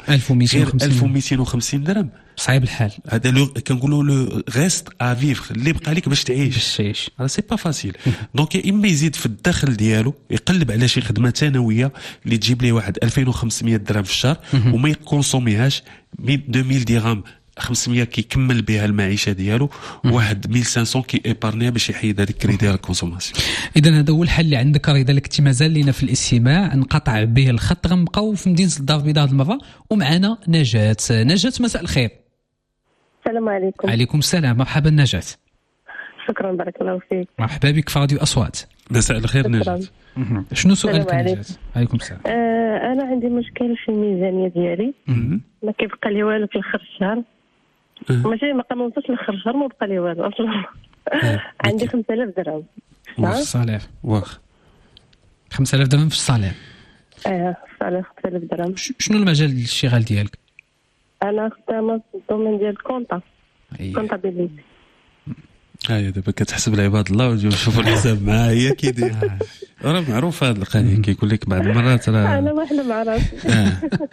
1250 درهم. صعيب الحال. هذا كنقولوا لو غيست ا فيفر، اللي بقى لك باش تعيش. راه سي با فاسيل. دونك يا اما يزيد في الدخل ديالو، يقلب على شي خدمه ثانويه اللي تجيب ليه واحد 2500 درهم في الشهر وما يكونسوميهاش. 2000 درهم 500 كيكمل بها المعيشه ديالو، واحد 1500 كي ايبارنيا باش يحيد هذيك الكريدي على الكونسوماسيون. اذا هذا هو الحل اللي عندك رضا. لك مازال لينا في الاستماع، نقطع به الخط. غنبقاو في مدينه الدار البيضاء هذه المره، ومعنا نجاة. مساء الخير. السلام عليكم. عليكم السلام، مرحبا نجاة. شكرا، بارك الله فيك. مرحبا بك في راديو اصوات. مساء الخير نجاة. شنو سؤالك نجاة؟ عليكم السلام. انا عندي مشكل في الميزانيه ديالي، ما كيبقى لي والو في اخر الشهر. ماشي ما نوصلش لاخر الشهر ما بقى لي والو اصلا. عندي 5000 درهم في الصالير. واخ 5000 درهم في الصالير. صالير 5000 درهم. شنو المجال الاشتغال ديالك؟ انا خدامه في الدومين ديال الكونطا، كونطابيليتي. دابا كتحسب العباد الله وجيو نشوفوا الحساب معاه هي كيدير. راه معروف هذه القضيه، كيقول لك بعض المرات راه انا واحده مع راسي.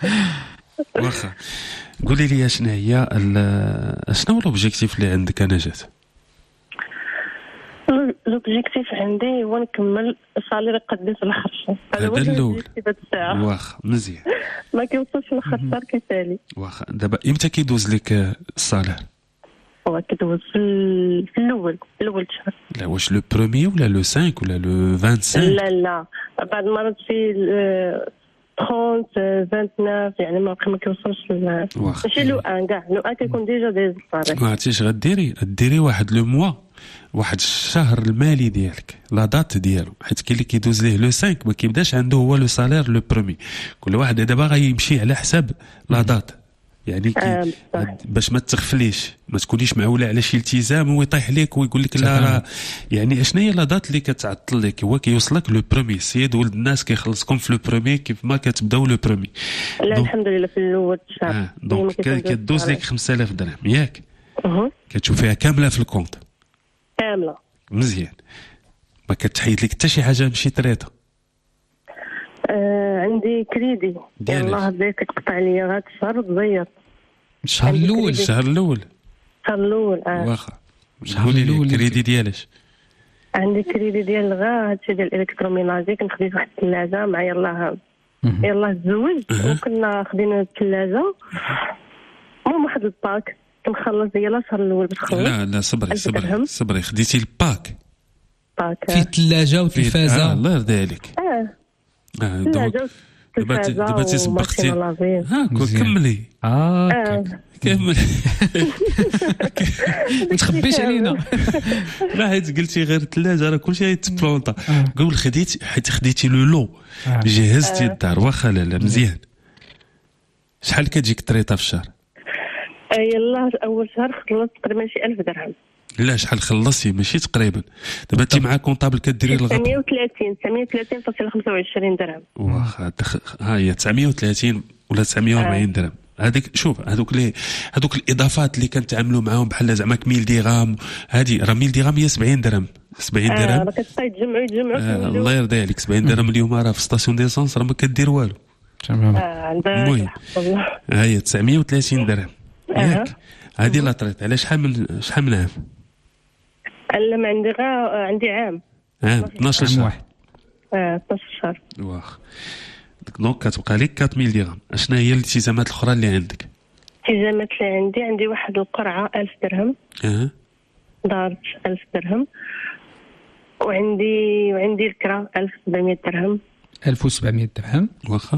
واخا قولي لي شنو هي شنو هو الاوبجيكتيف اللي عندك نجاة؟ الاوبجيكتيف عندي هو نكمل الصالير يقدم في الاخر الشهر. هذا الاول. واخا مزيان. ما كيوصلش لاخر الشهر كيسالي. واخا دابا امتى كيدوز لك الصالير؟ هو كيدوز في الاول الشهر. لا واش لو بروميي ولا لو 5 ولا لو 25؟ لا بعض المرات في 30 29 يعني ما كيوصلش. ماشي لو ان كاع لو ان كيكون ديجا دايز الصالير. ما عرفتيش غديري واحد لو موا، واحد الشهر المالي ديالك، لا دات ديالو، حيت كاين اللي كيدوز ليه لو 5 ما كيبداش عنده هو لو سالير لو برومي. كل واحد دابا غيمشي على حساب لا دات، يعني باش ما تغفليش، ما تكونيش معوله على شي التزام ويطيح لك ويقول لك لا راه يعني شنو هي لا دات اللي كتعطل لك. هو كيوصلك لو برومي، سيد ولد الناس كيخلصكم في لو برومي كيف ما كتبداو لو برومي. لا الحمد لله في الاول الشهر. دونك كدوز لك 5000 درهم ياك؟ كتشوفيها كامله في الكونت؟ كامله. مزيان. ما كتحيد لك حتى شي حاجه ماشي تريطه؟ عندي كريدي يلاه بديت تقطع لي غاد الشهر تزيط. الشهر الاول واخا قولي لي الكريدي ديالاش؟ عندي كريدي ديال غا هادشي ديال الالكتروميناجي. كنت خديت واحد الثلاجه مع يلاه تزوج وكنا خدينا الثلاجه. المهم واحد الباك كنخلص ديال الشهر الاول باش نخلص. لا صبري خديتي الباك فيه ثلاجه وتلفازه. الله يرضي عليك. ثلاجه دابا تسبقتي. كملي. كمل. ما تخبيش علينا. لا حيت قلتي غير الثلاجه راه كلشي يتبلونطا. قول خديتي لو جهزتي الدار واخا لا مزيان. شحال كتجيك الطريطه في الشهر؟ يلاه اول شهر خلصت تقريبا شي 1000 درهم. لا شحال خلصتي ماشي تقريبا. دابا انت مع كونطابل كديري الغرب 930.25 درهم. واخا ها هي 930 ولا 940 درهم. هذيك شوف هذوك الاضافات اللي كنتعاملوا معاهم بحال زعما 1000 درهم. هذه راه 1000 درهم هي 70 درهم. 70 درهم راه كتبقى تجمعوا الله يرضي عليك. 70 درهم اليوم راه في ستاسيون ديسونس راه ما كدير والو. تمام. المهم ها هي 930 درهم ياك. هذه لا طريت على شحال من عام؟ لا ما عندي غير عندي عام 12 شهر. 12 شهر. واخ دونك كتبقى لك 4000 درهم. اشنا هي الالتزامات الاخرى اللي عندك؟ الالتزامات اللي عندي واحد القرعه 1000 درهم. دار 1000 درهم. وعندي الكرا 1700 درهم. 1700 درهم واخا.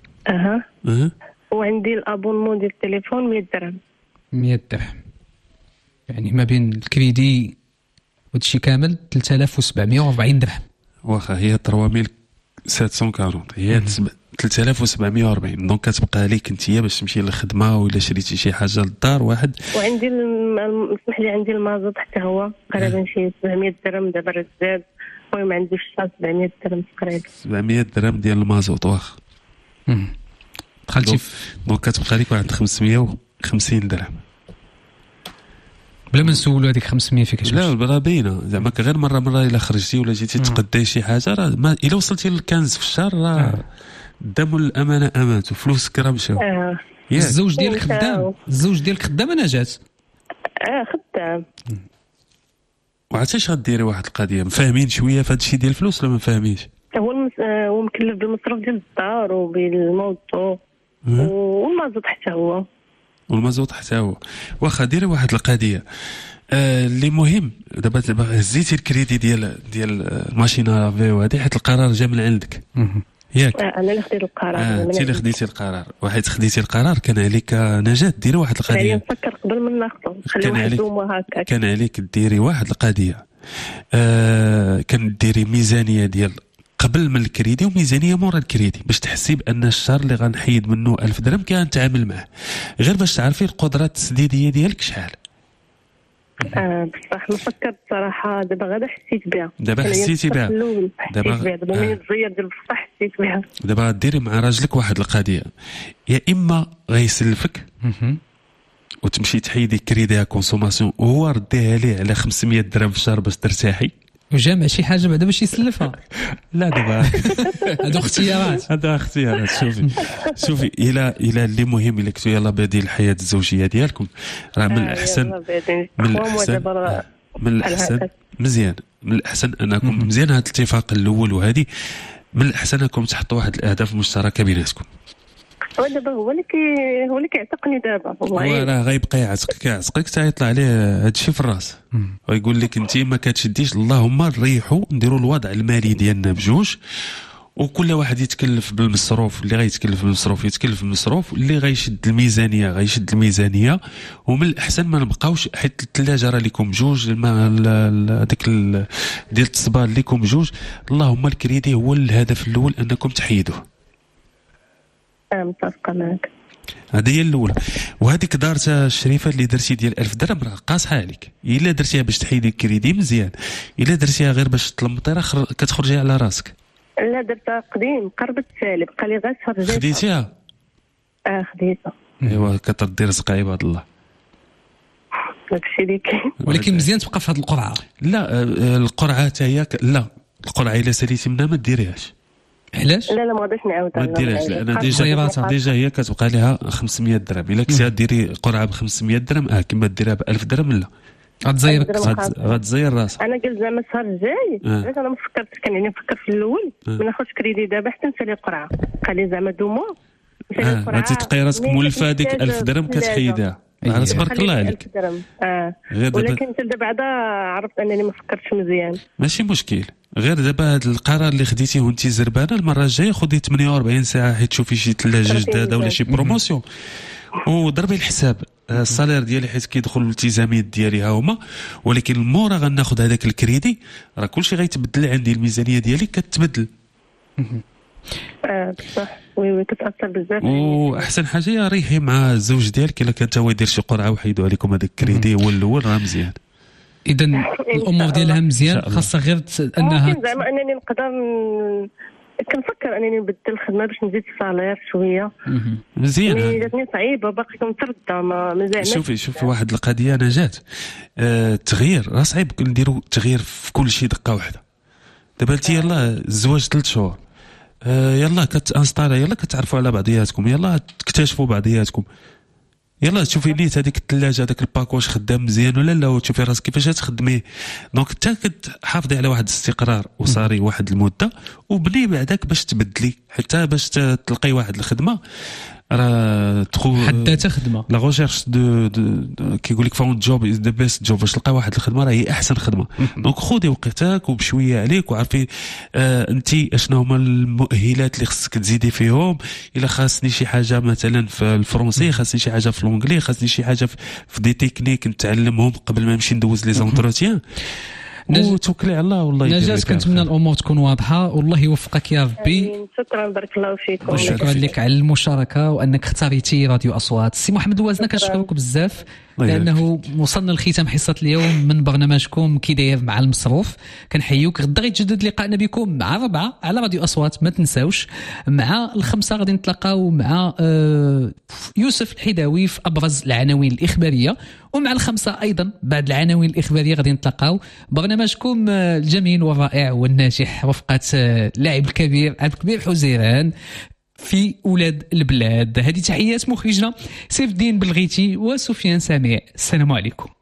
وعندي الابونمون ديال التليفون 100 درهم. 100 درهم يعني ما بين الكريدي وهادشي كامل 3740 درهم. واخا هي 3740 هي 3740. دونك كتبقى لك انت باش تمشي للخدمه ولا شريتي شي حاجه للدار واحد. وعندي اسمح لي عندي المازوط حتى هو تقريبا شي 700 درهم. دابا راه زاد. المهم عندي في الشهر 700 درهم تقريبا. 700 درهم ديال المازوط واخا. دخلتي دونك كتبقى لك واحد 550 درهم بلا ما نسولوا هذيك 500 فيك. لا راه باينه زعما غير مره الا خرجتي ولا جيتي تقداي شي حاجه راه الا وصلتي للكنز في الشهر راه الدم الامانه امات وفلوسك راه مشاو. الزوج ديالك خدام نجاة؟ خدام. وعرفتي اش غديري واحد القضيه مفاهمين شويه في هذا الشيء ديال الفلوس ولا ما فاهمينش؟ هو مكلف بالمصروف ديال الدار وبالموطو والمازوط حتى هو. واخا ديري واحد القضيه اللي مهم. دابا هزيتي الكريدي ديال الماشينه لافي وهذه حيت القرار جا من عندك ياك. انا اللي خديت القرار. انت اللي خديتي القرار. واحد خديتي القرار كان عليك نجاة ديري واحد القضيه. يعني نفكر قبل ما ناخذو نخلي واحد الدومه هكا. كان عليك ديري واحد القضيه. كان ديري ميزانيه ديال قبل من الكريدي وميزانيه مورا الكريدي باش تحسي بان الشهر اللي غنحيد منه 1000 درهم كنتعامل معاه غير باش تعرفي القدرات التسديديه ديالك شحال. بصح ما فكرت صراحه. دابا غدا حسيت بها. دابا حسيتي بها. دابا من الزير ديال بصح حسيت بها. دابا ديري مع راجلك واحد القضيه. يا اما غيسلفك وتمشي تحيدي كريديها كونسوماسيون وهو رديها ليه على 500 درهم في الشهر باش ترتاحي. وجامع شي حاجه بعدا باش يسلفها. لا دابا هادو اختيارات. شوفي الى اللي مهم الا كنتو يلاه بادي الحياه الزوجيه ديالكم راه من الاحسن مزيان. من الاحسن انكم مزيان هذا الاتفاق الاول وهذه من الاحسن انكم تحطوا واحد الاهداف مشتركه بيناتكم. ودابا هو اللي كيعتقني دابا والله. راه غيبقى يعتقك حتى يطلع عليه هذا الشيء في الراس ويقول لك انت ما كتشديش. اللهم نريحوا نديروا الوضع المالي ديالنا بجوج وكل واحد يتكلف بالمصروف. اللي غيتكلف بالمصروف يتكلف بالمصروف. اللي غيشد الميزانيه غيشد الميزانيه. ومن الاحسن ما نبقاوش حيت الثلاجه راه ليكم جوج هذاك ديال التصبان ليكم جوج. اللهم الكريدي هو الهدف الاول انكم تحيدوه. متفقه معك. هذه هي الاولى. وهذيك دار الشريفه اللي درتي ديال 1000 درهم راه قاصحه عليك. الا درتيها باش تحيدي الكريدي مزيان. الا درتيها غير باش تلمطي راه كتخرجي على راسك. لا درتها قديم قربت تسالي بقى لي غير شهر جاي. خديتيها؟ خديتها. ايوا كتردي رزق عباد الله. داكشي اللي كاين. ولكن مزيان تبقى في هذه القرعه. لا القرعه حتى هي لا القرعه الا ساليتي منها ما ديريهاش. علاش؟ لا ما غاديش نعاودها. ما ديرهاش لان ديجا هي كتبقى لها 500 درهم. الا كنتي ديري قرعه ب 500 درهم كما ديرها ب 1000 درهم لا غتزير راسك. انا قلت زعما الشهر الجاي علاش انا ما فكرتش. كان يعني نفكر في الاول ما ناخذش كريدي دابا حتى نسالي القرعه. قال لي زعما دومو غتلقاي راسك مولفه هذيك 1000 درهم كتحيدها. تبارك الله عليك. ولكن انت دابا بعدا عرفت انني ما فكرتش مزيان. ماشي مشكل، غير دابا هذا القرار اللي خديتيه وانت زربانه، المره الجايه خدي 48 ساعه حيت تشوفي شي ثلاجه جداده ولا شي بروموسيون وضربي الحساب. الصالير ديالي حيت كيدخل الالتزامات ديالي ها هما، ولكن مورا غناخذ هذاك الكريدي راه كلشي غيتبدل عندي، الميزانيه ديالي كتبدل. بصح وي كتاثر بزاف. واحسن حاجه ريحي مع الزوج ديالك الا كان هو يدير شي قرعه وحيدوا عليكم هذاك الكريدي هو الاول راه مزيان. اذا الامور ديالها مزيان، خاصها غير انها زعما انني نقدر كنفكر انني نبدل الخدمه باش نزيد الصالير شويه. مزيان. جاتني صعيبه باقي كنتردى ما زعما. شوفي واحد القضيه نجاة، التغيير راه صعيب نديروا تغيير في كل شيء دقه واحده. دابا انت يلاه الزواج 3 شهور، يلا كتانستالا، يلا كتعرفوا على بعضياتكم، يلا تكتشفوا بعضياتكم، يلا تشوفي نيت هذيك الثلاجه هذاك الباك واش خدام مزيان ولا لا، وتشوفي راسك كيفاش تخدميه. دونك حتى كتحافظي على واحد الاستقرار وصاري واحد المده، وبني بعداك باش تبدلي حتى باش تلقي واحد الخدمه راه حداتها خدمه. لا ريشيرش دو كيقول لك فاوند جوب از ذا بيست جوب، باش تلقى واحد الخدمه راه هي احسن خدمه. دونك خذي وقتك وبشويه عليك، وعرفي انت اشنو هما المؤهلات اللي خصك تزيدي فيهم. الا خاصني شي حاجه مثلا في الفرنسي، خاصني شي حاجه في الانجلي، خاصني شي حاجه في دي تكنيك نتعلمهم قبل ما نمشي ندوز لي زونتروتيان. وتوكلي على الله. والله نجاة كنتمنى الامور تكون واضحه، والله يوفقك يا ربي. شكرا بارك الله فيكم. وشكرا لك على المشاركه وانك اختاريتي راديو اصوات. سي محمد الوازنه كنشكرك بزاف لانه وصلنا لختام حصه اليوم من برنامجكم كي داير مع المصروف. كنحيوك. غدا غيتجدد لقائنا بكم مع 4 على راديو اصوات، ما تنساوش. مع 5 غادي نتلاقاو مع يوسف الحداوي في ابرز العناوين الاخباريه، ومع 5 ايضا بعد العناوين الاخباريه غادي نتلاقاو برنامجكم الجميل والرائع والناجح رفقه اللاعب الكبير عبد الكبير حزيران في أولاد البلاد. هذه تحيات مخرجنا سيف الدين بلغيتي وسفيان سامع. السلام عليكم.